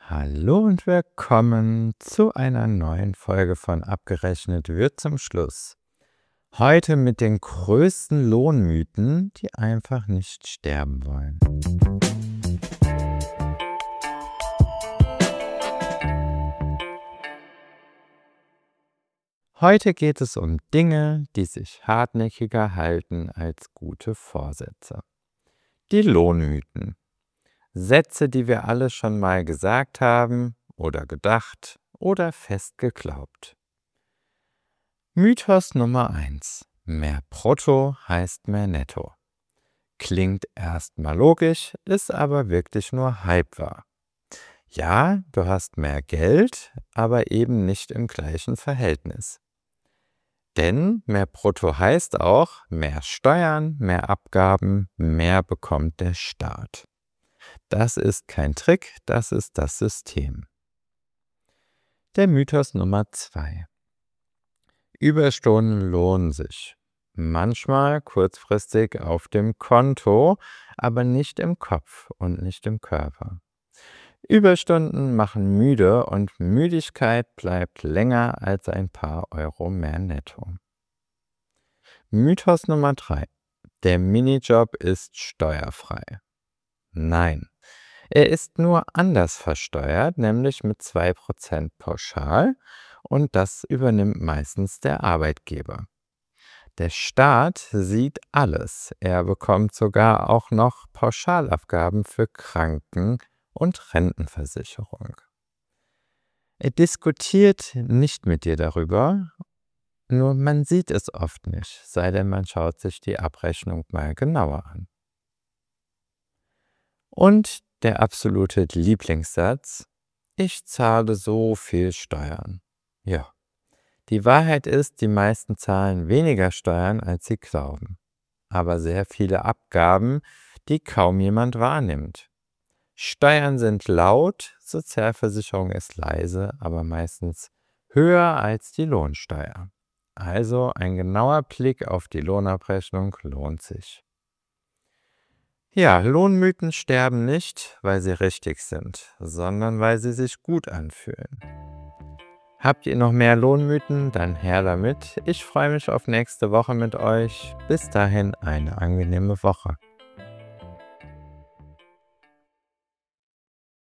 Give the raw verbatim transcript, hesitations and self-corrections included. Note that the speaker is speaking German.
Hallo und willkommen zu einer neuen Folge von Abgerechnet wird zum Schluss. Heute mit den größten Lohnmythen, die einfach nicht sterben wollen. Heute geht es um Dinge, die sich hartnäckiger halten als gute Vorsätze. Die Lohnmythen. Sätze, die wir alle schon mal gesagt haben oder gedacht oder fest geglaubt. Mythos Nummer eins. Mehr Brutto heißt mehr Netto. Klingt erstmal logisch, ist aber wirklich nur halb wahr. Ja, du hast mehr Geld, aber eben nicht im gleichen Verhältnis. Denn mehr Brutto heißt auch mehr Steuern, mehr Abgaben, mehr bekommt der Staat. Das ist kein Trick, das ist das System. Der Mythos Nummer zwei. Überstunden lohnen sich. Manchmal kurzfristig auf dem Konto, aber nicht im Kopf und nicht im Körper. Überstunden machen müde und Müdigkeit bleibt länger als ein paar Euro mehr netto. Mythos Nummer drei. Der Minijob ist steuerfrei. Nein. Er ist nur anders versteuert, nämlich mit zwei Prozent pauschal, und das übernimmt meistens der Arbeitgeber. Der Staat sieht alles. Er bekommt sogar auch noch Pauschalabgaben für Kranken- und Rentenversicherung. Er diskutiert nicht mit dir darüber, nur man sieht es oft nicht, sei denn man schaut sich die Abrechnung mal genauer an. Und der absolute Lieblingssatz: Ich zahle so viel Steuern. Ja, die Wahrheit ist, die meisten zahlen weniger Steuern, als sie glauben. Aber sehr viele Abgaben, die kaum jemand wahrnimmt. Steuern sind laut, Sozialversicherung ist leise, aber meistens höher als die Lohnsteuer. Also ein genauer Blick auf die Lohnabrechnung lohnt sich. Ja, Lohnmythen sterben nicht, weil sie richtig sind, sondern weil sie sich gut anfühlen. Habt ihr noch mehr Lohnmythen? Dann her damit. Ich freue mich auf nächste Woche mit euch. Bis dahin eine angenehme Woche.